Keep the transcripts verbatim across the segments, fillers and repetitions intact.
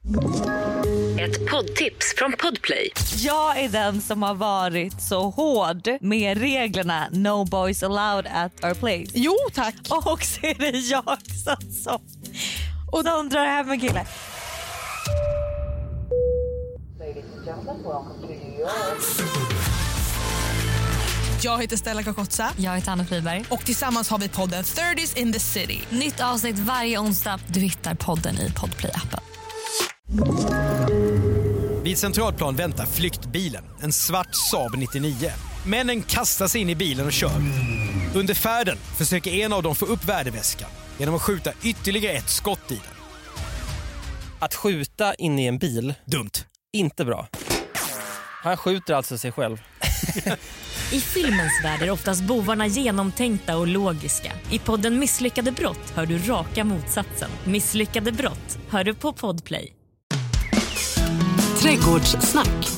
Ett poddtips från Podplay. Jag är den som har varit så hård med reglerna No boys allowed at our place. Jo, tack. Och så är det jag som och de drar hem en kille. Jag heter Stella Kakotsa. Jag heter Anna Friberg. Och tillsammans har vi podden thirties in the city. Nytt avsnitt varje onsdag. Du hittar podden i Podplay-appen. Vid Centralplan väntar flyktbilen, en svart Saab nittionio. Männen kastar sig in i bilen och kör. Under färden försöker en av dem få upp värdeväskan genom att skjuta ytterligare ett skott i den. Att skjuta in i en bil, dumt. Inte bra. Han skjuter alltså sig själv. I filmens värld är oftast bovarna genomtänkta och logiska. I podden Misslyckade brott hör du raka motsatsen. Misslyckade brott hör du på Podplay. Trädgårdssnack.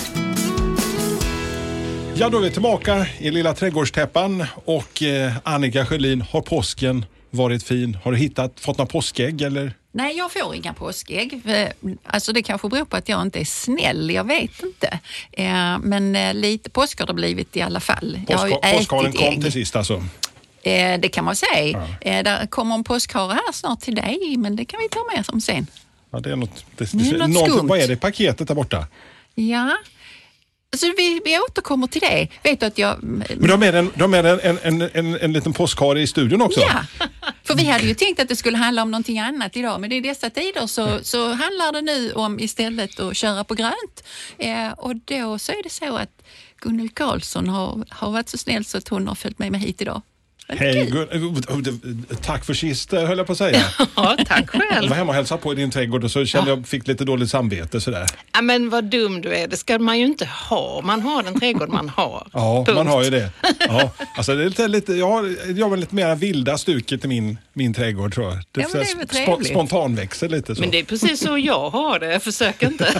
Ja, då är vi tillbaka i lilla trädgårdstäppan och eh, Annika Sjölin, har påsken varit fin? Har du hittat, fått några påskägg eller? Nej, jag får inga påskägg. Alltså det kanske beror på att jag inte är snäll, jag vet inte. Eh, men eh, lite påsk har det blivit i alla fall. Påska, jag har ju ätit påskharen kom ägg. till sist alltså? Eh, det kan man säga. Ja. Eh, där kommer en påskhare här snart till dig, men det kan vi ta med som sen. Ja, det är något, det, Det är något något skumt. Vad är det i paketet där borta? Ja, alltså vi, vi återkommer till det. Vet du att jag... Men de är en, de är en, en, en, en, en liten påskhare i studion också? Ja, för vi hade ju tänkt att det skulle handla om någonting annat idag, men i dessa tider så, så handlar det nu om istället att köra på grönt. Eh, och då så är det så att Gunnel Karlsson har, har varit så snäll så att hon har följt med mig hit idag. Hej, Gun- tack för sist, höll jag på att säga. Ja, tack själv. Jag var hemma och hälsade på i din trädgård och så kände jag fick lite dåligt samvete sådär. Ja, men vad dum du är. Det ska man ju inte ha. Man har den trädgård man har. Ja, Punkt. man har ju det. Ja, alltså det är lite, lite, jag har jag har lite mer vilda stuket i min, min trädgård tror jag. Det, Ja, men det är väl sp- trevligt. spontanväxer lite så. Men det är precis så jag har det. Försök inte.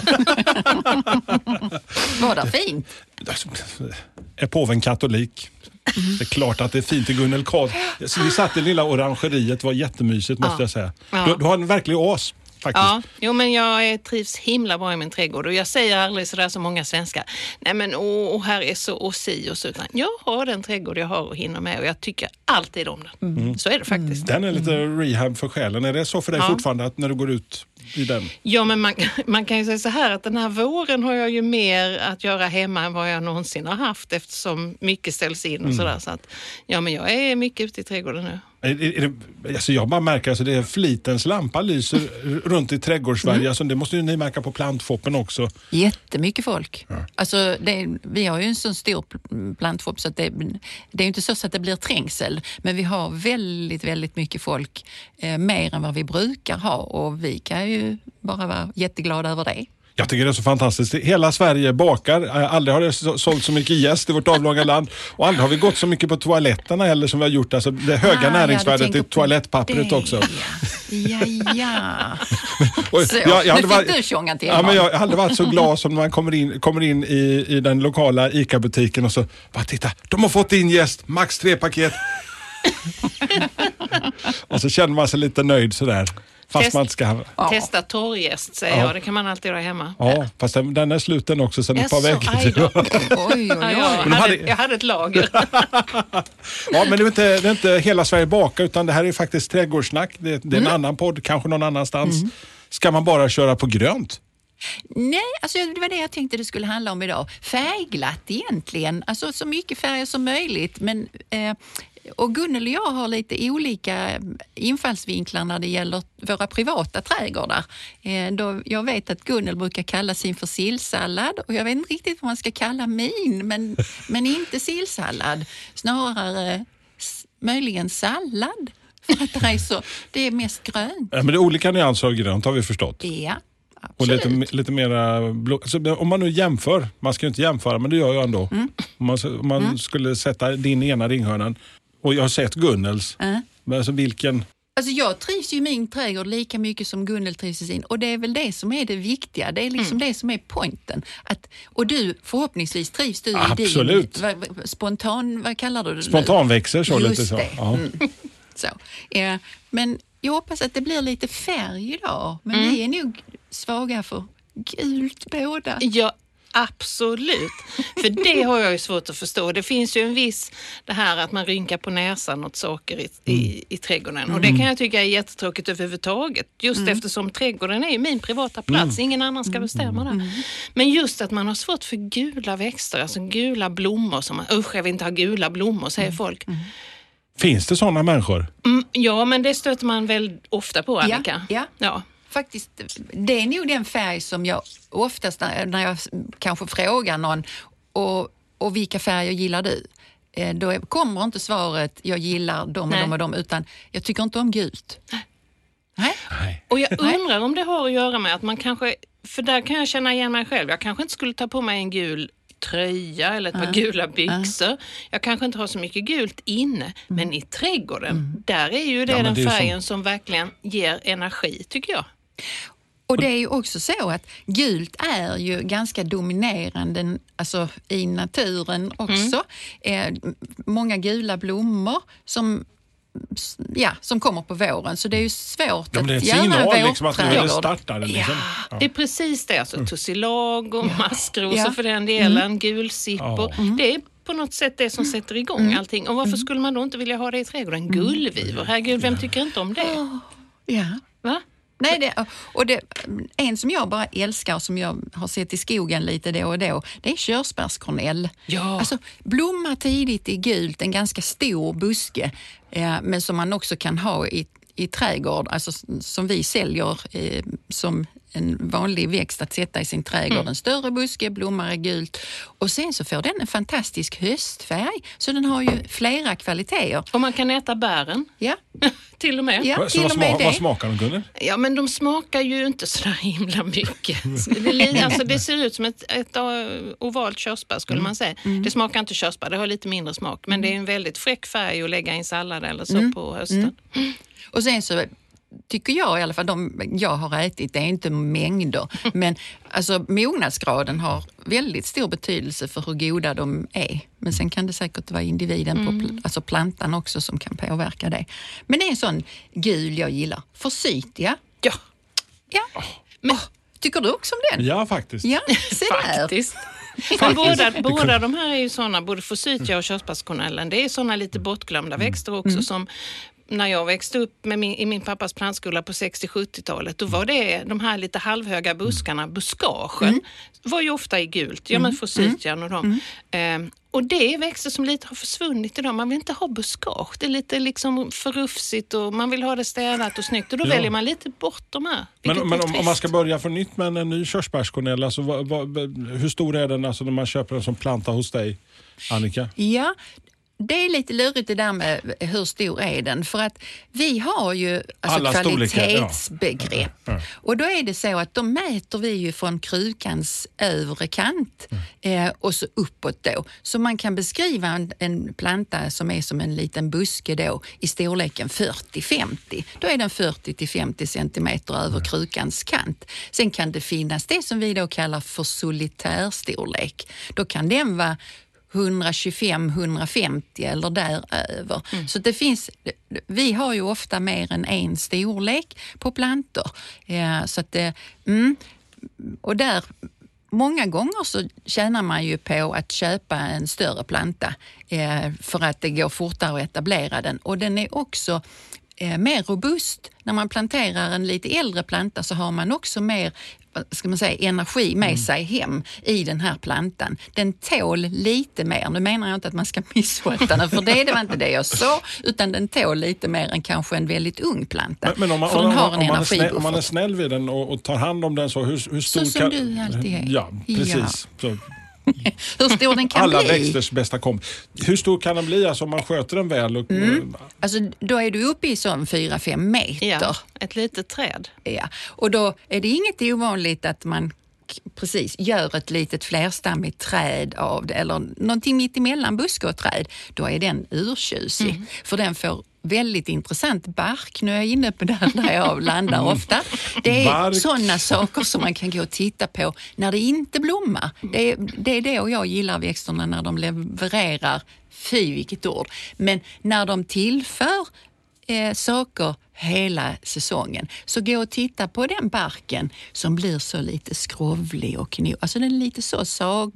Var det fint? Är påven katolik? Det är klart att det är fint i Gunnel Karl. Så vi satt i lilla orangeriet, det var jättemysigt måste Ja. jag säga. Ja. Du, du har en verklig ås faktiskt. Ja, jo, men jag är- trivs himla bra i min trädgård och jag säger aldrig sådär som många svenskar. Nej men åh, här är så och si och så. Utan jag har den trädgård jag har och hinner med och jag tycker alltid om den. Mm. Så är det faktiskt. Den är lite rehab för själen. Är det så för dig Ja. fortfarande att när du går ut i den? Ja, men man, man kan ju säga så här att den här våren har jag ju mer att göra hemma än vad jag någonsin har haft eftersom mycket ställs in och Mm. sådär. Så att, ja, men jag är mycket ute i trädgården nu. Är, är, är det, alltså jag bara märker att alltså det är flitens lampa lyser r- runt i trädgårdssverige. Mm. Alltså det måste ju ni märka på plantfoppen också. Jättemycket folk. Alltså det, vi har ju en sån stor pl- plantfopp så att det, det är ju inte så att det blir trängsel. Men vi har väldigt, väldigt mycket folk. Eh, mer än vad vi brukar ha. Och vi kan ju bara vara jätteglada över det. Jag tycker det är så fantastiskt. Hela Sverige bakar. Aldrig har det så- sålt så mycket jäst i vårt avlånga land. Och aldrig har vi gått så mycket på toaletterna heller som vi har gjort. Alltså det höga Ah, ja, du näringsvärdet tänker i på toalettpappret det. också. Ja, ja. Och Så, jag- jag hade nu fick varit- du tjonga till Ja, men honom. jag hade varit så glad som när man kommer in, kommer in i, i den lokala ICA-butiken och så bara titta, de har fått in jäst, max tre paket. Och så känner man sig lite nöjd sådär. Fast Test- man inte ska... Ja. Testa torrgäst säger Ja. jag, det kan man alltid göra hemma. Ja, fast den, den är sluten också sedan ett par Jaså, aj då. veckor. Oj, oj, Ja, oj. jag, Men de hade, hade- jag hade ett lager. Ja, men det är, inte, det är inte hela Sverige baka utan det här är faktiskt trädgårdssnack. Det, det är en annan podd, kanske någon annanstans. Ska man bara köra på grönt? Nej, alltså det var det jag tänkte det skulle handla om idag. Färgglatt egentligen, alltså så mycket färger som möjligt. Men, eh, och Gunnel och jag har lite olika infallsvinklar när det gäller våra privata trädgårdar. Eh, då jag vet att Gunnel brukar kalla sin för sillsallad och jag vet inte riktigt vad man ska kalla min, men, men inte sillsallad. Snarare s- möjligen sallad. För att det är, så, det är mest grönt. Ja, men det är olika nyanser av grönt har vi förstått. Ja. Och Absolut. lite, lite mera blå. Alltså, om man nu jämför, man ska ju inte jämföra men det gör jag ändå. Mm. Om man, om man Mm. skulle sätta din ena ringhörnan och jag har sett Gunnels. Äh. Men alltså vilken... Alltså jag trivs ju i min trädgård lika mycket som Gunnel trivs i sin. Och det är väl det som är det viktiga. Det är liksom det som är poängen. Att, och du, förhoppningsvis trivs du Absolut. i din vad, vad, spontan, vad kallar du det? Spontanväxer så Just lite så. det. Ja. Mm. så. Ja, men jag hoppas att det blir lite färg idag. Men mm. vi är nog svaga för gult båda. Ja, absolut. För det har jag ju svårt att förstå. Det finns ju en viss, det här att man rynkar på näsan åt saker i, mm. i, i trädgården. Mm. Och det kan jag tycka är jättetråkigt överhuvudtaget. Just mm. eftersom trädgården är ju min privata plats. Mm. Ingen annan ska bestämma mm. där. Men just att man har svårt för gula växter, alltså gula blommor. Som man, usch, jag vill inte ha gula blommor, säger mm. folk. Mm. Finns det sådana människor? Mm, ja, men det stöter man väl ofta på, Annika. Ja, ja. ja. Faktiskt, det är nog den färg som jag oftast när, när jag kanske frågar någon och, och vilka färger gillar du? Då kommer inte svaret jag gillar dem och Nej. dem och dem, utan jag tycker inte om gult. Nej. Nej. Och jag undrar om det har att göra med att man kanske, för där kan jag känna igen mig själv, jag kanske inte skulle ta på mig en gul tröja eller ett par uh, gula byxor. Uh. Jag kanske inte har så mycket gult inne, mm. men i trädgården, mm. där är ju det ja, den det färgen som... som verkligen ger energi, tycker jag. Och det är ju också så att gult är ju ganska dominerande alltså i naturen också. Mm. Eh, många gula blommor som ja, som kommer på våren. Så det är ju svårt ja, att göra signal, liksom, att nu startar det, liksom. ja, ja. Det är precis det. Alltså, tussilag och ja. maskrosor ja. för den delen, mm. gulsippor. Ja. Mm. Det är på något sätt det som sätter igång mm. allting. Och varför mm. skulle man då inte vilja ha det i trädgården? Gullvivor. Herregud, vem tycker inte om det? Oh. Ja. Va? Nej, det, och det, en som jag bara älskar och som jag har sett i skogen lite då och då, det är körsbärskornell. Ja. Alltså, blommar tidigt i gult, en ganska stor buske, eh, men som man också kan ha i, i trädgård, alltså som vi säljer eh, som en vanlig växt att sätta i sin trädgård. Mm. En större buske, blommar är gult. Och sen så får den en fantastisk höstfärg. Så den har ju flera kvaliteter. Och man kan äta bären. Ja. till och med. Ja, så till vad, och med smak, vad smakar de, Gunnel? Ja, men de smakar ju inte så himla mycket. Det, alltså, det ser ut som ett, ett ovalt körsbär skulle mm. man säga. Mm. Det smakar inte körsbär, det har lite mindre smak. Men det är en väldigt fräck färg att lägga i en sallad eller så mm. på hösten. Mm. Och sen så tycker jag i alla fall, de jag har ätit, det är inte mängder. Men alltså mognadsgraden har väldigt stor betydelse för hur goda de är. Men sen kan det säkert vara individen, mm. på, alltså plantan också, som kan påverka det. Men det är en sån gul jag gillar. Forsythia. Ja. Ja. Men, oh, tycker du också om den? Ja, faktiskt. Ja, se där. Faktiskt. Men båda, båda de här är ju såna, både forsythia och körsbärskornellen, det är såna lite bortglömda växter också mm. som när jag växte upp med min, i min pappas plantskola på sextio-sjuttiotalet, då var det de här lite halvhöga buskarna, buskagen, mm. var ju ofta i gult. Ja, men forsythian och dem. Mm. Eh, och det är växter som lite har försvunnit idag. Man vill inte ha buskage. Det är lite liksom förrufsigt och man vill ha det städat och snyggt. Och då ja. väljer man lite bort de här. Men, men om, om man ska börja för nytt med en ny körsbärskornell, alltså, vad, vad, hur stor är den alltså, när man köper den som planta hos dig, Annika? Ja, det är lite lurigt det där med hur stor är den. För att vi har ju alltså kvalitetsbegrepp. Ja. Ja. Ja. Och då är det så att de mäter vi ju från krukans övre kant mm. eh, och så uppåt då. Så man kan beskriva en, en planta som är som en liten buske då i storleken fyrtio till femtio. Då är den fyrtio till femtio centimeter över mm. krukans kant. Sen kan det finnas det som vi då kallar för solitärstorlek. Då kan den vara hundratjugofem till hundrafemtio eller däröver. Mm. Så det finns, vi har ju ofta mer än en storlek på plantor. Ja, så att det, mm, och där, många gånger så tjänar man ju på att köpa en större planta eh, för att det går fortare att etablera den. Och den är också eh, mer robust. När man planterar en lite äldre planta så har man också mer, ska man säga, energi med mm. sig hem i den här plantan. Den tål lite mer. Nu menar jag inte att man ska missköta den, för det, det var inte det jag sa, utan den tål lite mer än kanske en väldigt ung planta. Men, men om, man, för om, den har om, en man är snäll, om man är snäll vid den och, och tar hand om den så, hur, hur stor så som kan... du alltid är. Ja, precis. Ja. Så. Hur stor den kan Alla bli. Alla växters bästa kom. Hur stor kan den bli alltså, om man sköter den väl? Och, mm. Alltså, då är du uppe i sån fyra fem meter. Ja, ett litet träd. Ja. Och då är det inget ovanligt att man precis gör ett litet flerstammigt träd av det, eller någonting mitt emellan buske och träd. Då är den urtjusig. Mm. För den får väldigt intressant bark. Nu är jag inne på där, där jag landar ofta. Det är sådana saker som man kan gå och titta på när det inte blommar. Det är, det är det och jag gillar växterna när de levererar, fy vilket ord. Men när de tillför eh, saker hela säsongen. Så gå och titta på den barken som blir så lite skrovlig och kniv. Alltså den är lite så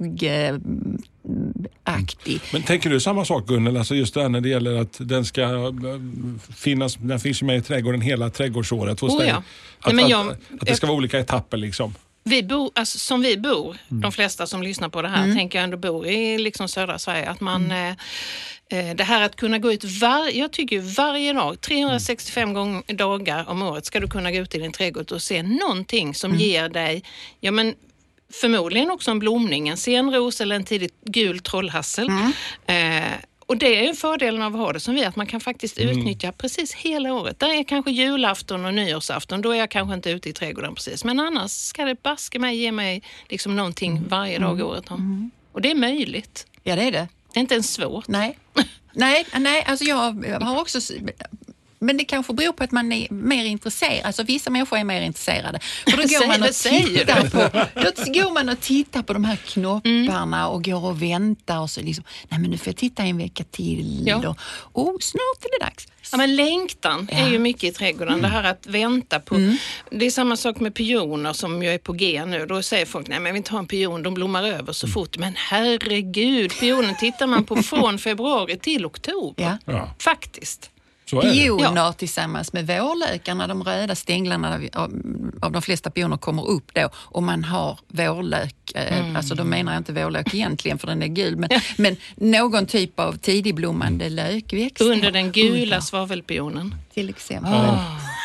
sagaktig. Men tänker du samma sak, Gunnel? Alltså just det här när det gäller att den ska finnas, den finns ju med i trädgården hela trädgårdsåret hos Oh, dig. ja. Att, Nej, men jag, att, att det ska vara olika etapper liksom. Vi bor, alltså, som vi bor, Mm. de flesta som lyssnar på det här, Mm. tänker jag ändå bor i liksom södra Sverige, att man Mm. eh, det här att kunna gå ut var, jag tycker ju varje dag, trehundrasextiofem gång, dagar om året ska du kunna gå ut i din trädgård och se någonting som Mm. ger dig, ja men förmodligen också en blomning, en senros eller en tidigt gul trollhassel. Mm. Eh, Och det är ju fördelen av att ha det som vi, att man kan faktiskt Mm. utnyttja precis hela året. Där är kanske julafton och nyårsafton, då är jag kanske inte ute i trädgården precis. Men annars ska det baska mig, ge mig liksom någonting varje dag året om. Och det är möjligt. Ja, det är det. Det är inte ens svårt. Nej, nej, nej alltså jag har också... Men det kanske beror på att man är mer intresserad. Alltså vissa människor är mer intresserade. För då går man och tittar på, då går man och tittar på de här knopparna mm. och går och väntar och så liksom, nej men nu får jag titta en vecka till ja. och oh, snart är det dags. Ja, men längtan ja. är ju mycket i trädgården. Mm. Det här att vänta på... Mm. Det är samma sak med pioner som jag är på G nu. Då säger folk, nej men jag vill inte ha en pion, de blommar över så fort. Men herregud, pionen tittar man på från februari till oktober. Ja. Ja. Faktiskt. Pioner ja. tillsammans med vårlökarna, de röda stänglarna av, av de flesta pioner kommer upp då och man har vårlök, mm. alltså då menar jag inte vårlök egentligen för den är gul, men, men någon typ av tidigblommande lökväxt. Under den gula svavelpionen. Till exempel. Oh.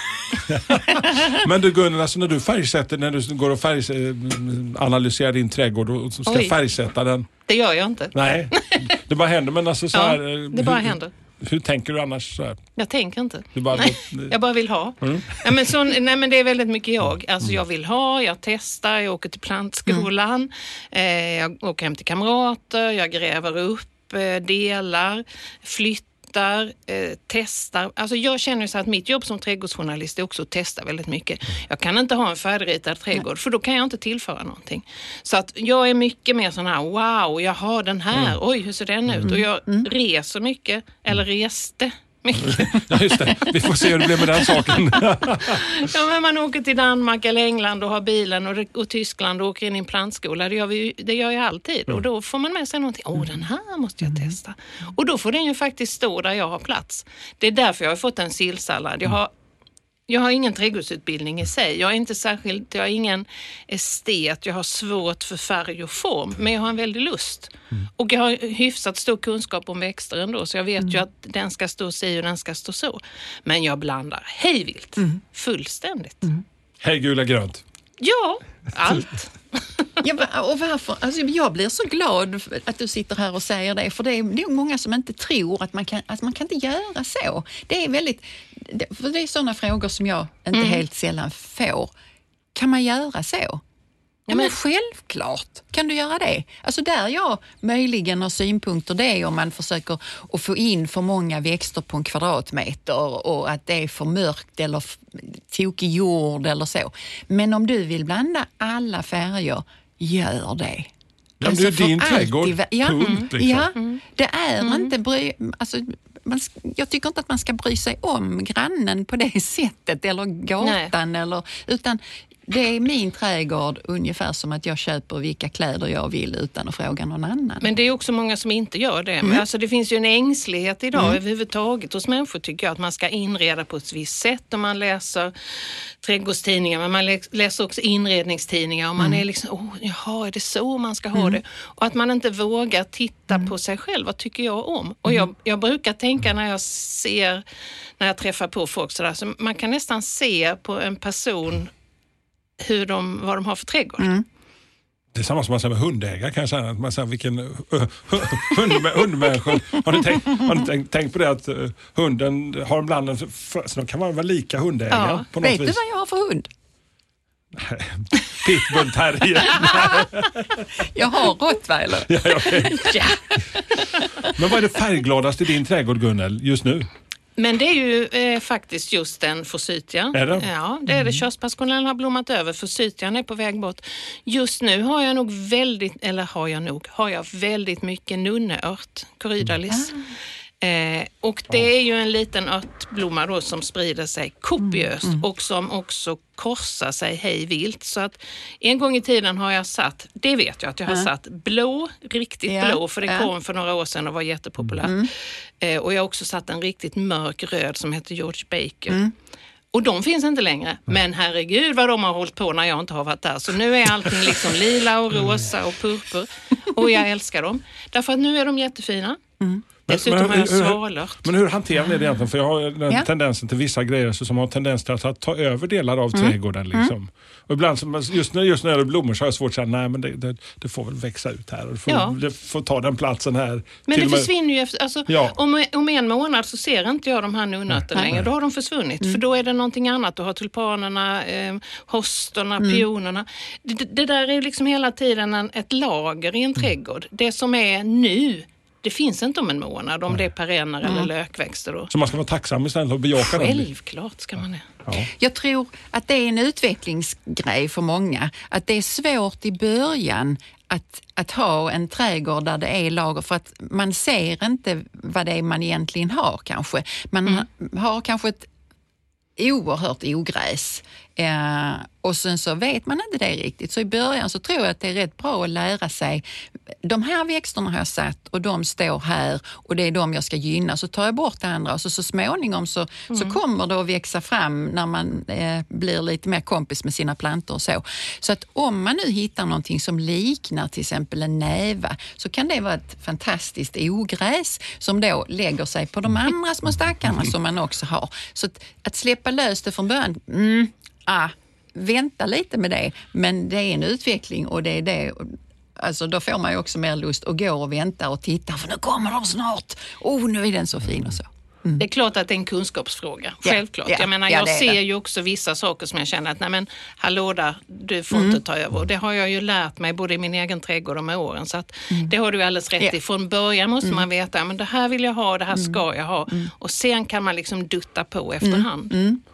Men du Gunnel, alltså när du färgsätter, när du går och färgs, analyserar din trädgård och ska Oj. färgsätta den. Det gör jag inte. Nej, det bara händer, men alltså så ja, här. det bara hur, händer. Hur tänker du annars så här? Jag tänker inte. Du bara, nej, jag bara vill ha. Mm. Ja, men så, nej men det är väldigt mycket jag. Alltså jag vill ha, jag testar, jag åker till plantskolan, mm. eh, jag åker hem till kamrater, jag gräver upp eh, delar, flyttar, eh, testar. Alltså jag känner så att mitt jobb som trädgårdsjournalist är också att testa väldigt mycket. Jag kan inte ha en färdigritad trädgård nej. för då kan jag inte tillföra någonting. Så att jag är mycket mer sån här, wow, jag har den här, mm. oj hur ser den ut? Mm. Och jag mm. reser mycket, eller reste mycket. Ja just det, vi får se hur det blir med den saken. Ja men man åker till Danmark eller England och har bilen och, och Tyskland och åker in i en plantskola. Det gör, vi, det gör jag alltid. Mm. Och då får man med sig någonting. Åh oh, den här måste jag testa. Och då får den ju faktiskt stå där jag har plats. Det är därför jag har fått en sillsallad. Jag har Jag har ingen trädgårdsutbildning i sig. Jag är inte särskilt, jag är ingen estet. Jag har svårt för färg och form. Men jag har en väldig lust. Mm. Och jag har hyfsat stor kunskap om växter ändå. Så jag vet mm. ju att den ska stå si och den ska stå så. Men jag blandar hejvilt. Mm. Fullständigt. Mm. Hej gula grönt. Ja, allt. Ja, och varför? Alltså, jag blir så glad att du sitter här och säger det. För det är nog många som inte tror att man kan, att man kan inte göra så. Det är väldigt... För det är sådana frågor som jag inte mm. helt sällan får. Kan man göra så? Ja, men självklart kan du göra det. Alltså där jag möjligen har synpunkter, det är om man försöker att få in för många växter på en kvadratmeter och att det är för mörkt eller tokig jord eller så. Men om du vill blanda alla färger, gör det. Ja, alltså, det är din trädgård. Ja, punkt, liksom. ja, det är Mm. inte bry... Alltså, man, jag tycker inte att man ska bry sig om grannen på det sättet eller gatan Nej. eller... Utan det är min trädgård ungefär som att jag köper vilka kläder jag vill utan att fråga någon annan. Men det är också många som inte gör det. Mm. Men alltså det finns ju en ängslighet idag mm. överhuvudtaget hos människor tycker jag att man ska inreda på ett visst sätt om man läser trädgårdstidningar. Men man läser också inredningstidningar och man mm. är liksom, oh, jaha, är det så man ska ha mm. det? Och att man inte vågar titta mm. på sig själv, vad tycker jag om? Och jag, jag brukar tänka när jag ser, när jag träffar på folk sådär, så man kan nästan se på en person hur de, vad de har för trädgård. Mm. Det är samma som man säger med hundägare kan jag säga. Att man säger vilken uh, hund, hundmänniska. Har ni, tänkt, har ni tänkt, tänkt på det att uh, hunden har ibland en, så de kan vara lika hundägare ja. på något Vet vis. du vad jag har för hund? Pitbull terrier. Jag har rottweiler. Ja, okay. ja. Men vad är det färggladaste i din trädgård, Gunnel, just nu? Men det är ju eh, faktiskt just en forsythia. Är det? Ja, det är det. Körsbärskornellen har blommat över. Forsythian är på väg bort. Just nu har jag nog väldigt, eller har jag nog, har jag väldigt mycket nunneört, corydalis. Eh, och det är ju en liten örtblomma då som sprider sig kopiöst mm. och som också korsar sig hej vilt. Så att en gång i tiden har jag satt, det vet jag att jag har mm. satt blå, riktigt ja. blå, för det ja. kom för några år sedan och var jättepopulärt. Mm. Eh, och jag har också satt en riktigt mörk röd som heter George Baker. Mm. Och de finns inte längre. Men herregud vad de har hållit på när jag inte har varit där. Så nu är allting liksom lila och rosa och purpur. Och jag älskar dem. Därför att nu är de jättefina. Mm. Dessutom men, men, har jag svalört. Men hur hanterar ni det egentligen? För jag har den ja. tendensen till vissa grejer som har tendens till att ta över delar av mm. trädgården. Liksom. Mm. Och ibland, just när, just när det är blommor så har jag svårt att säga nej men det, det, det får väl växa ut här. Och det, får, ja. det får ta den platsen här. Men det med, försvinner ju efter, alltså, ja. om, om en månad så ser inte jag de här nunnötterna längre. Då har de försvunnit. Mm. För då är det någonting annat. Du har tulpanerna, eh, hosterna, mm. pionerna. Det, det där är liksom hela tiden en, ett lager i en trädgård. Det som är nu, det finns inte om en månad om Nej. det är perenner mm. eller lökväxter. Då. Så man ska vara tacksam istället och bejaka dem? Självklart ska man det. Ja. Jag tror att det är en utvecklingsgrej för många. Att det är svårt i början att, att ha en trädgård där det är lager. För att man ser inte vad det är man egentligen har kanske. Man mm. har kanske ett oerhört ogräs. Eh, och sen så vet man inte det riktigt. Så i början så tror jag att det är rätt bra att lära sig. De här växterna har jag satt och de står här och det är de jag ska gynna. Så tar jag bort det andra och så, så småningom så, mm. så kommer det att växa fram när man eh, blir lite mer kompis med sina plantor och så. Så att om man nu hittar någonting som liknar till exempel en näva så kan det vara ett fantastiskt ogräs som då lägger sig på de andra små stackarna som man också har. Så att, att släppa lös det från början, mm, ah, vänta lite med det, men det är en utveckling och det är det, alltså då får man ju också mer lust att gå och vänta och titta för nu kommer de snart, oh nu är den så fin och så. Mm. Det är klart att det är en kunskapsfråga, självklart. Ja, jag menar, ja, jag ser det. ju också vissa saker som jag känner att nej men, hallå där, du får Mm. inte ta över. Och det har jag ju lärt mig både i min egen trädgård och med åren. Så att mm. det har du alldeles rätt Ja. i. Från början måste Mm. man veta, men det här vill jag ha, det här Mm. ska jag ha. Mm. Och sen kan man liksom dutta på efterhand. Mm. Mm.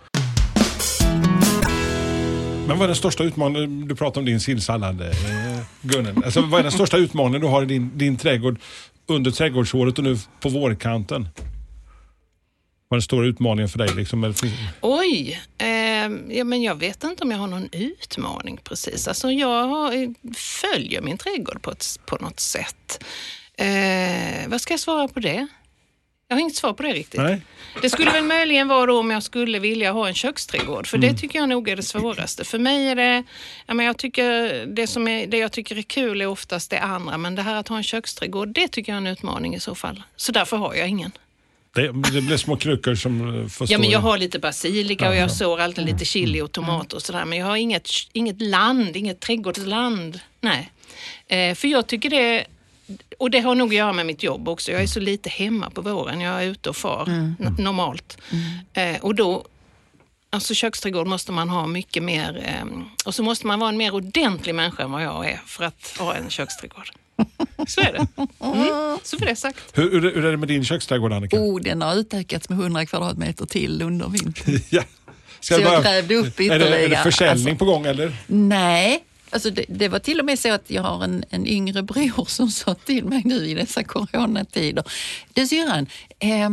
Men vad är den största utmaningen, du pratar om din sillsallad, eh, Gunnel. Alltså, vad är den största utmaningen du har i din, din trädgård under trädgårdsåret och nu på vårkanten? Vad är den stora utmaningen för dig? Liksom? Oj, eh, ja, men jag vet inte om jag har någon utmaning precis. Alltså jag har, följer min trädgård på, ett, på något sätt. Eh, vad ska jag svara på det? Jag har inget svar på det riktigt. Nej. Det skulle väl möjligen vara då om jag skulle vilja ha en köksträdgård. För Mm. det tycker jag nog är det svåraste. För mig är det, ja, men jag tycker, det, som är, det jag tycker är kul är oftast det andra. Men det här att ha en köksträdgård, det tycker jag är en utmaning i så fall. Så därför har jag ingen. Det, det blir små krukor som får stå Ja, men jag i. har lite basilika och jag sår alltid lite chili och tomat och sådär. Men jag har inget, inget land, inget trädgårdsland. Nej. Eh, för jag tycker det, och det har nog att göra med mitt jobb också. Jag är så lite hemma på våren. Jag är ute och far Mm. n- normalt. Mm. Eh, och då, alltså köksträdgård måste man ha mycket mer, eh, och så måste man vara en mer ordentlig människa än vad jag är för att ha en köksträdgård. Så är det. Mm. Så för det sagt. Hur, hur, hur är det med din köksträdgård, Annika? Oh, den har utökats med hundra kvadratmeter till under vintern. Ja. Ska Så jag jag bara- grävde upp är det, är ytterligare. det försäljning Alltså, på gång eller? nej, alltså det, det var till och med så att jag har en, en yngre bror som sa till mig nu i dessa coronatider. Du syrran, eh,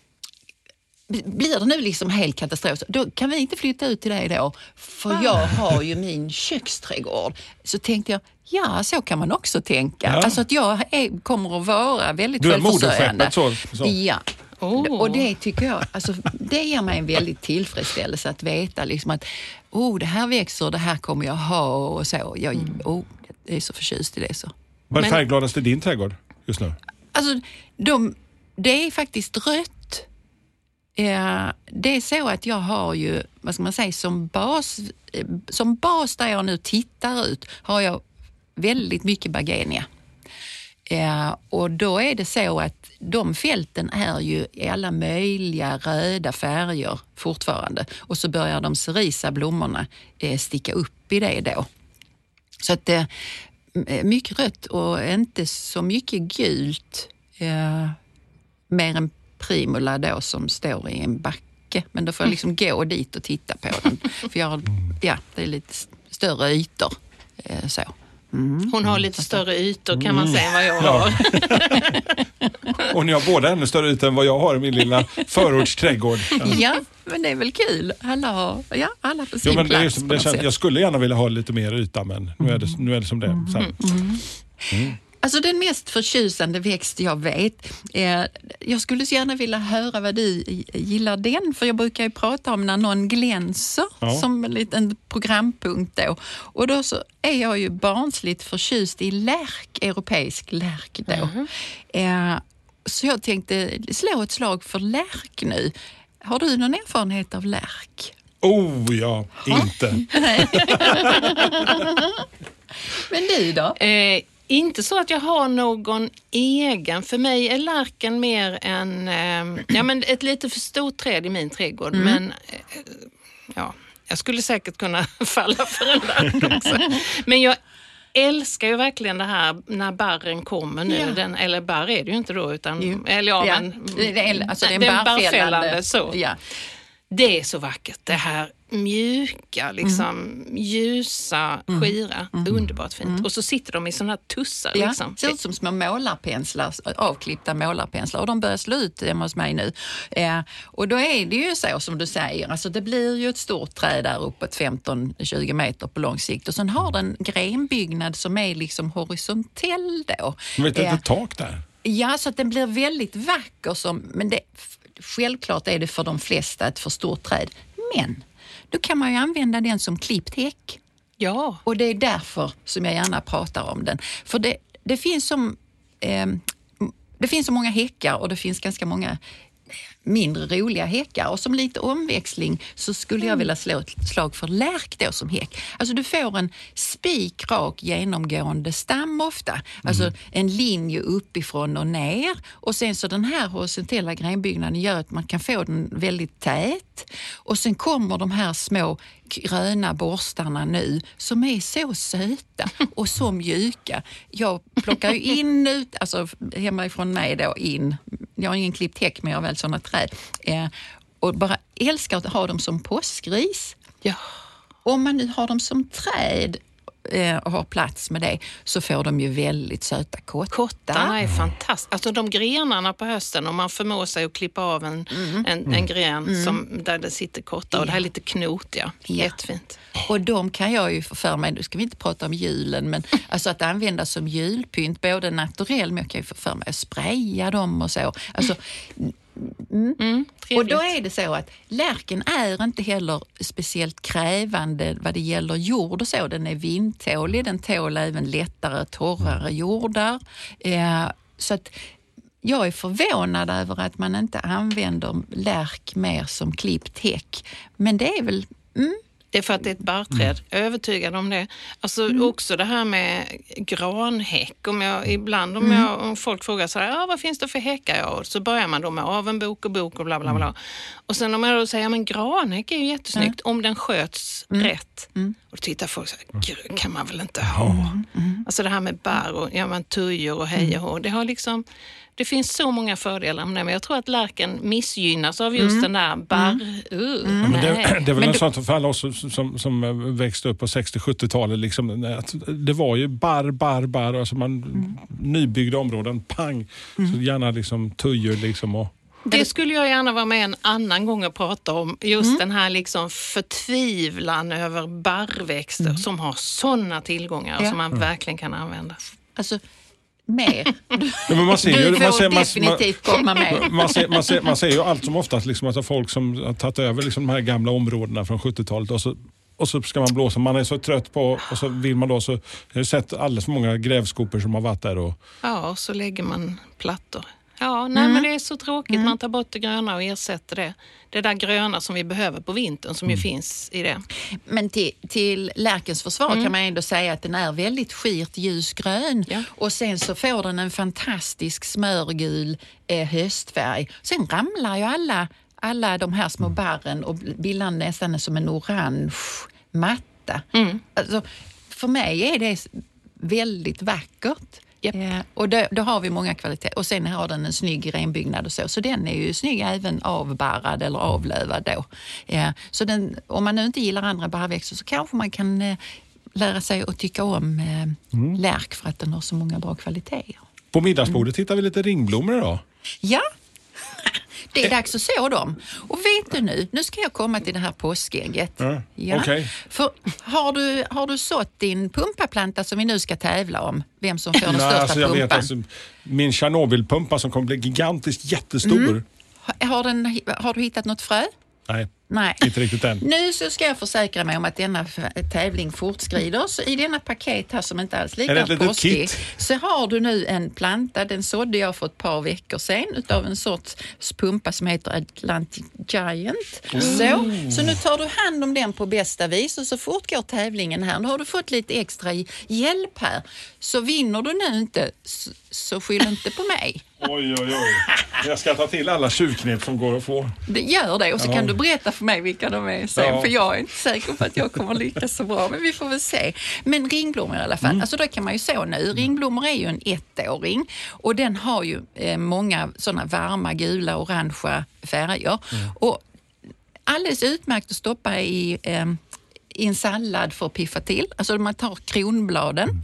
blir det nu liksom helt katastrof, då kan vi inte flytta ut till dig då, för jag har ju min köksträdgård. Så tänkte jag, ja så kan man också tänka. Ja. Alltså att jag är, kommer att vara väldigt Du är självförsörjande. moderskeppet så. så. Ja. Oh. Och det tycker jag, alltså, det ger mig en väldigt tillfredsställelse att veta liksom att oh, det här växer, det här kommer jag ha och så. Jag, oh, jag är så förtjust i det så. Vad är Men- färggladast i din trädgård just nu? Alltså, de, det är faktiskt rött. Eh, det är så att jag har ju, vad ska man säga, som bas, eh, som bas där jag nu tittar ut har jag väldigt mycket bagenia. Eh, och då är det så att de fälten är ju i alla möjliga röda färger fortfarande. Och så börjar de cerisa blommorna eh, sticka upp i det då. Så att eh, mycket rött och inte så mycket gult. Eh, mer än primula då som står i en backe. Men då får jag liksom gå dit och titta på den. För jag har, ja, det är lite större ytor. Eh, så. Mm. Hon har lite större ytor kan man säga än vad jag Ja. har. Och ni har båda ännu större yta än vad jag har i min lilla förortsträdgård. Ja. Ja, men det är väl kul. Alla har, ja, alla på sin Jo, men det är, plats som- på det något känns, sätt. jag skulle gärna vilja ha lite mer yta, men nu är det, nu är det som det är. Sen. Mm. Alltså den mest förtjusande växt jag vet. Eh, jag skulle så gärna vilja höra vad du gillar den. För jag brukar ju prata om när någon glänser Ja. som en liten programpunkt då. Och då så är jag ju barnsligt förtjust i lärk, europeisk lärk då. Eh, så jag tänkte slå ett slag för lärk nu. Har du någon erfarenhet av lärk? Oh ja, inte. Men du då? Eh, inte så att jag har någon egen. För mig är lärken mer en, eh, ja, men ett lite för stort träd i min trädgård. Mm. Men eh, ja, jag skulle säkert kunna falla för en lärk också. Men jag älskar ju verkligen det här när barren kommer nu. Ja. Den, eller barr är det ju inte då, utan, Jo. eller ja, Ja, men det är, alltså det är en den barrfällande. barrfällande, så. Ja. Det är så vackert. Det här mjuka, liksom, Mm. ljusa, skira. Underbart fint. Och så sitter de i såna här tussar. Ja, Liksom. ser ut som små målarpenslar, avklippta målarpenslar, och de börjar slå ut hemma hos mig nu. Eh, och då är det ju så som du säger, alltså det blir ju ett stort träd där uppåt femton till tjugo meter på lång sikt, och sen har den grenbyggnad som är liksom horisontell då. Men vet du, Eh, ett tak där. Ja, så att den blir väldigt vacker, som, men det, självklart är det för de flesta ett för stort träd. Men då kan man ju använda den som klippt häck. Ja. Och det är därför som jag gärna pratar om den. För det, det, finns, som, eh, det finns så många häckar, och det finns ganska många mindre roliga häckar. Och som lite omväxling så skulle jag vilja slå ett slag för lärk då som häck. Alltså du får en spikrak genomgående stam ofta. Alltså en linje uppifrån och ner. Och sen så den här horisontella grenbyggnaden gör att man kan få den väldigt tät. Och sen kommer de här små gröna borstarna nu som är så söta och så mjuka. Jag plockar ju in ut, alltså hemifrån mig då in, jag har ingen klippt häck men jag har väl sådana träd, eh, och bara älskar att ha dem som påskris. Ja. Om man nu har dem som träd eh, och har plats med det, så får de ju väldigt söta kottar. Kottarna är fantastiska. Alltså de grenarna på hösten, om man förmår sig att klippa av en, en, en gren som, där det sitter kottar, och det här är lite knotiga. Ja. Jättefint. Och de kan jag ju få för mig, nu ska vi inte prata om julen, men alltså att använda som julpynt, både naturell, men jag kan ju få för mig att spraya dem och så. Alltså, mm. Mm, och då är det så att lärken är inte heller speciellt krävande vad det gäller jord och så. Den är vindtålig, den tål även lättare, torrare jordar. Eh, så att jag är förvånad över att man inte använder lärk mer som klippt häck. Men det är väl... Mm. Det är för att det är ett barrträd. Jag är övertygad om det. Alltså också det här med granhäck. Om jag, ibland om, jag, om folk frågar så här, ah, vad finns det för häckar? Ja, så börjar man då med av en bok och bok och bla bla bla. Och sen om jag då säger, men granhäck är ju jättesnyggt om den sköts rätt. Och då tittar folk så här, "Gud, kan man väl inte ha? Alltså det här med barr och ja, man tujor och hej och hå. Det har liksom... Det finns så många fördelar med det, men jag tror att lärken missgynnas av just den där barr... Uh, Men det, nej. det är väl Men en du- sån för alla oss som, som, som växte upp på sextio-sjuttiotalet. Liksom, att det var ju barr, barr, barr. Alltså man, nybyggda områden, pang. Så gärna liksom tujor liksom och... Det skulle jag gärna vara med en annan gång och prata om. Just den här liksom förtvivlan över barrväxter som har sådana tillgångar Ja. som man verkligen kan använda. Alltså, mer. Ja, men man ser ju, Du får man ser, man, definitivt komma med. man, man, ser, man, ser, man ser ju allt som oftast liksom, alltså folk som har tagit över liksom, de här gamla områdena från sjuttiotalet och så, och så ska man blåsa. Man är så trött på och så vill man då så... Jag har sett alldeles för många grävskopor som har varit där och... Ja, och så lägger man plattor. Ja, nej men det är så tråkigt. Man tar bort det gröna och ersätter det. Det där gröna som vi behöver på vintern som ju finns i det. Men till, till lärkens försvar kan man ändå säga att den är väldigt skirt ljusgrön. Ja. Och sen så får den en fantastisk smörgul eh, höstfärg. Sen ramlar ju alla, alla de här små barren och bildar nästan som en orange matta. Mm. Alltså, för mig är det väldigt vackert. Japp. Eh, och då, då har vi många kvaliteter. Och sen har den en snygg renbyggnad och så. Så den är ju snygg även avbarrad eller avlövad då. Eh, så den, om man nu inte gillar andra barrväxter så kanske man kan eh, lära sig att tycka om eh, Mm. lärk för att den har så många bra kvaliteter. På middagsbordet hittar vi lite ringblommor idag. Ja, det är dags att så dem. Och vet du nu, nu ska jag komma till det här påskägget. Ja, Ja. okej. För har du, har du sått din pumpaplanta som vi nu ska tävla om? Vem som får den Nej, största alltså jag pumpan? vet, alltså, min Tjernobylpumpa som kommer bli gigantiskt jättestor. Mm. Har, har, den, har du hittat något frö? Nej, Nej. inte riktigt än. Nu så ska jag försäkra mig om att denna f- tävling fortskrider. Så i denna paket här som inte alls Är det ett liknar litet påskig kit? så har du nu en planta. Den sådde jag för ett par veckor sedan utav en sorts pumpa som heter Atlantic Giant. Oh. Så, så nu tar du hand om den på bästa vis och så fortgår tävlingen här. Nu har du fått lite extra hjälp här. Så vinner du nu inte så, så skyll inte på mig. Oj, oj, oj. Jag ska ta till alla tjuvknep som går att få. Det gör det och så Ja. kan du berätta för mig vilka de är sen. Ja. För jag är inte säker på att jag kommer lyckas så bra, men vi får väl se. Men ringblommor i alla fall, Mm. alltså då kan man ju så nu. Ringblommor är ju en ettåring och den har ju eh, många sådana varma gula, orangea färger. Mm. Och alldeles utmärkt att stoppa i, eh, i en sallad för att piffa till. Alltså man tar kronbladen.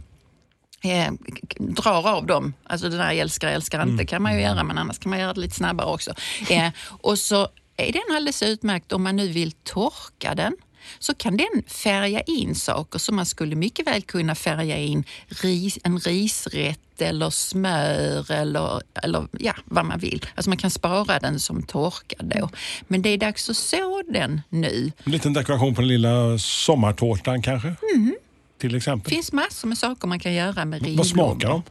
Eh, drar av dem, alltså det där älskar, älskar inte kan man ju göra, men annars kan man göra det lite snabbare också. Eh, och så är den alldeles utmärkt om man nu vill torka den, så kan den färga in saker som man skulle mycket väl kunna färga in ris, en risrätt eller smör eller, eller ja, vad man vill. Alltså man kan spara den som torkad då. Men det är dags att så den nu. En liten dekoration på den lilla sommartårtan kanske? Mm. Till exempel. Det finns massor med saker man kan göra med ringblommor. Vad smakar de?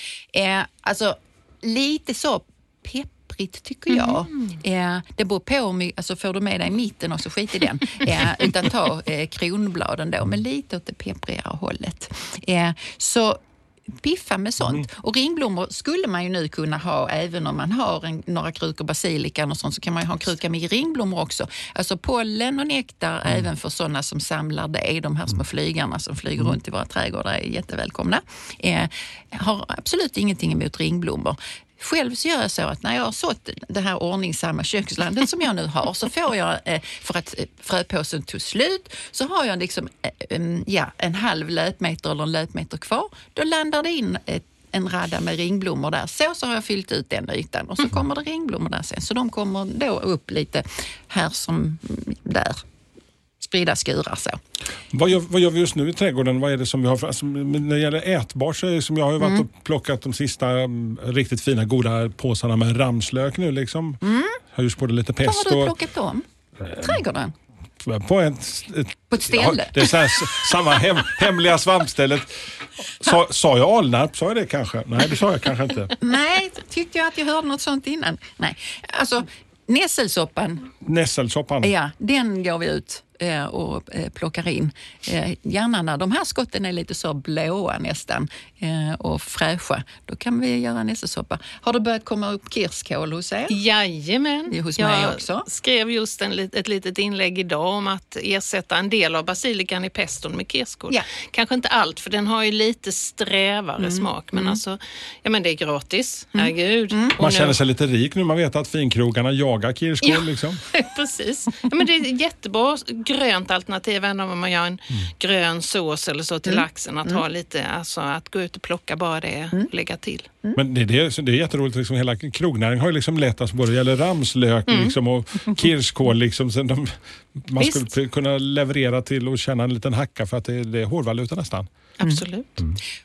Eh, alltså lite så pepprigt tycker jag. Mm. Eh, det beror på om vi, alltså får du med dig mitten och så skit i den. Eh, utan ta eh, kronbladen då, men lite åt det pepprigare hållet. Eh, så piffa med sånt. Mm. Och ringblommor skulle man ju nu kunna ha även om man har en, några krukor basilikan och sånt, så kan man ju ha en kruka med ringblommor också. Alltså pollen och nektar Mm. även för sådana som samlar det. De här små flygarna som flyger Mm. runt i våra trädgårdar är jättevälkomna. Eh, har absolut ingenting emot ringblommor. Själv så gör jag så att när jag har sått det här ordningsamma kökslandet som jag nu har, så får jag, eh, för att eh, fröpåsen tog slut, så har jag liksom eh, ja, en halv löpmeter eller en löpmeter kvar. Då landar det in ett en radda med ringblommor där. Så, så har jag fyllt ut den ytan och så kommer det ringblommor där sen. Så de kommer då upp lite här som där. Spridda skurar så. Vad gör, vad gör vi just nu i trädgården? Vad är det som vi har för, alltså, när det gäller ätbart så är det som jag har ju varit Mm. och plockat de sista um, riktigt fina goda påsarna med ramslök nu liksom. Mm. Har just både lite Vad pesto. har du plockat dem? Trädgården? På ett, ett, På ett ställe? Ja, det är så här, s- samma hem, hemliga svampstället. Sa, sa jag Alnarp? Sa jag det kanske? Nej, det sa jag kanske inte. Nej, tyckte jag att jag hörde något sånt innan. Nej, alltså nässelsoppan, Nässelsoppan. ja, den går vi ut eh, och eh, plockar in. Eh, gärna när de här skotten är lite så blåa nästan eh, och fräscha, då kan vi göra nässelsoppa. Har det börjat komma upp kirskål hos er? Jajamän. Det är hos jag mig också. skrev just en, ett litet inlägg idag om att ersätta en del av basilikan i peston med kirskål. Ja. Kanske inte allt, för den har ju lite strävare smak. Men alltså, ja men det är gratis. Herregud. Och Man nu- känner sig lite rik nu. Man vet att finkrogarna jagar kirskål Ja. liksom. Precis. Ja, men det är ett jättebra grönt alternativ även om man gör en grön sås eller så till laxen. Att ha lite, alltså att gå ut och plocka bara det och lägga till. Men det, det, är, det är jätteroligt. Liksom, hela krognäringen har ju liksom lätt alltså, både gäller ramslök liksom, och kirskål. Liksom, sen de, man Visst. skulle kunna leverera till och tjäna en liten hacka för att det, det är hårdvaluta nästan. Absolut.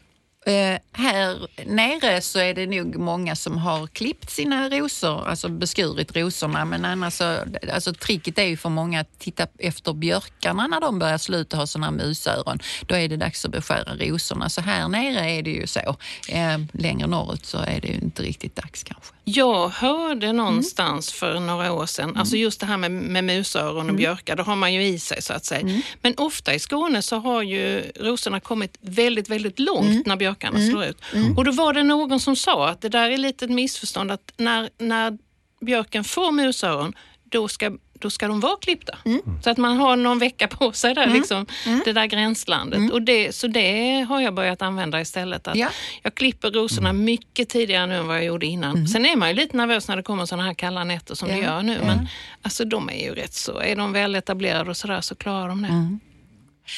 Eh, här nere så är det nog många som har klippt sina rosor, alltså beskurit rosorna, men annars så, alltså tricket är ju för många att titta efter björkarna när de börjar sluta ha såna musöron. Då är det dags att beskära rosorna. Så här nere är det ju så. Eh, längre norrut så är det ju inte riktigt dags kanske. Jag hörde någonstans för några år sedan, alltså just det här med, med musöron och björkar, det har man ju i sig så att säga. Men ofta i Skåne så har ju rosorna kommit väldigt, väldigt långt när björkarna slår ut. Och då var det någon som sa att det där är lite ett missförstånd, att när, när björken får musöron, då ska då ska de vara klippta. Så att man har någon vecka på sig där, liksom, det där gränslandet. Och det, så det har jag börjat använda istället. Att Ja. Jag klipper rosorna mycket tidigare nu än vad jag gjorde innan. Sen är man ju lite nervös när det kommer såna här kalla nätter som Ja. det gör nu. Ja. Men alltså, de är ju rätt så, är de väl etablerade och sådär så klarar de det.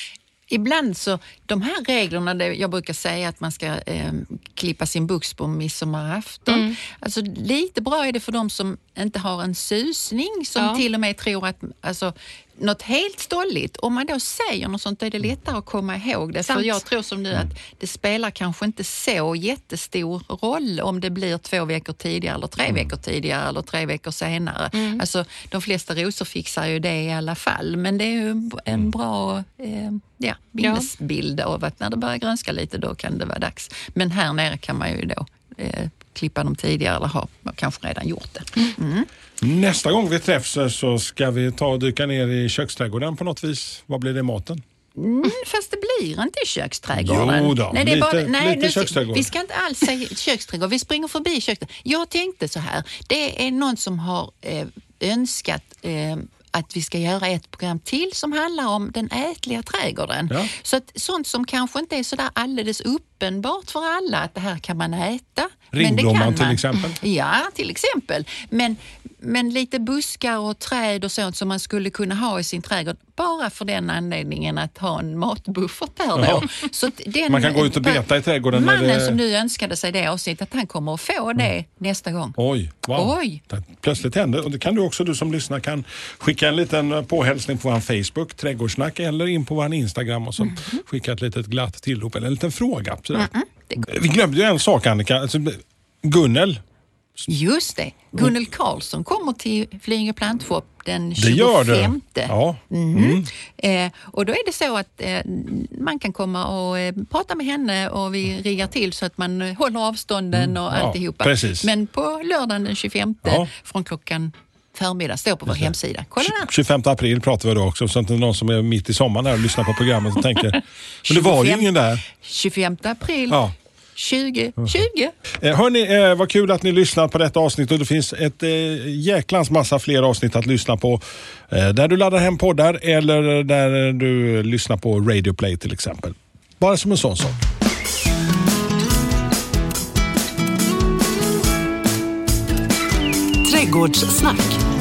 Ibland så, de här reglerna, det, jag brukar säga att man ska eh, klippa sin buks på midsommarafton. Mm. Alltså lite bra är det för de som inte har en susning, som ja. till och med tror att, alltså något helt stolligt. Om man då säger något sånt, är det lättare att komma ihåg det. Sant. För jag tror som du att det spelar kanske inte så jättestor roll om det blir två veckor tidigare eller tre mm. veckor tidigare eller tre veckor senare. Mm. Alltså de flesta rosor fixar ju det i alla fall. Men det är ju en bra eh, ja, minnesbild av att när det börjar grönska lite, då kan det vara dags. Men här nere kan man ju då eh, klippa dem tidigare eller ha kanske redan gjort det. Mm. Nästa gång vi träffs så ska vi ta och dyka ner i köksträdgården på något vis. Vad blir det maten? Mm, fast det blir inte i köksträdgården. Jo då, nej, det är lite, bara, nej, lite nu, köksträdgård. Vi ska inte alls säga köksträdgård. Vi springer förbi köksträdgård. Jag tänkte så här. Det är någon som har eh, önskat eh, att vi ska göra ett program till som handlar om den ätliga trädgården. Ja. Så att sånt som kanske inte är så där alldeles uppenbart för alla att det här kan man äta. Ringblomman till exempel? Ja, till exempel. Men, men lite buskar och träd och sånt som man skulle kunna ha i sin trädgård bara för den anledningen att ha en matbuffert där då. Så den, man kan gå ut och beta i trädgården. Mannen det... som nu önskade sig det avsnittet, han kommer att få det mm. nästa gång. Oj, wow. Oj. Plötsligt händer. Och det kan du också, du som lyssnar, kan skicka en liten påhälsning på vår Facebook, Trädgårdssnack, eller in på vår Instagram och så mm. skicka ett litet glatt tillrop eller en liten fråga. Mm. Vi glömde ju en sak, Annika. Alltså, Gunnel. Just det. Gunnel Karlsson kommer till Flyinge Plantshop den tjugofemte. Det gör det. Ja. Mm. Mm. Eh, och då är det så att eh, man kan komma och eh, prata med henne och vi riggar till så att man håller avstånden mm. och ja, alltihopa. Precis. Men på lördagen den tjugofemte ja. från klockan förmiddag står på vår hemsida. Kolla där. tjugofemte april pratar vi då också, så att det är någon som är mitt i sommaren här och lyssnar på programmet och tänker, men det var ju ingen där. tjugofemte april. Ja. tjugo tjugo. Eh, hörni, eh, vad kul att ni lyssnat på detta avsnitt, och det finns ett eh, jäklans massa fler avsnitt att lyssna på eh, där du laddar hem poddar eller där du lyssnar på Radio Play till exempel. Bara som en sån sak. Trädgårdssnack.